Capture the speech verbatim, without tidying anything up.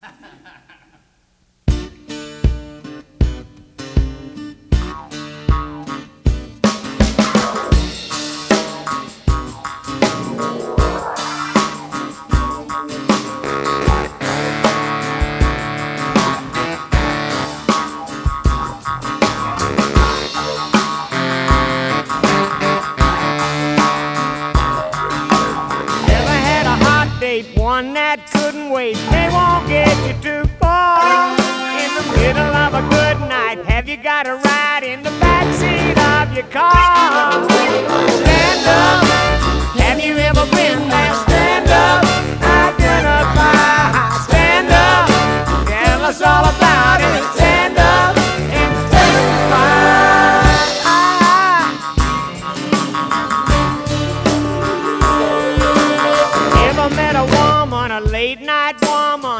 One that couldn't wait, they won't get you too far. In the middle of a good night, have you got a ride in the backseat of your car? Stand up.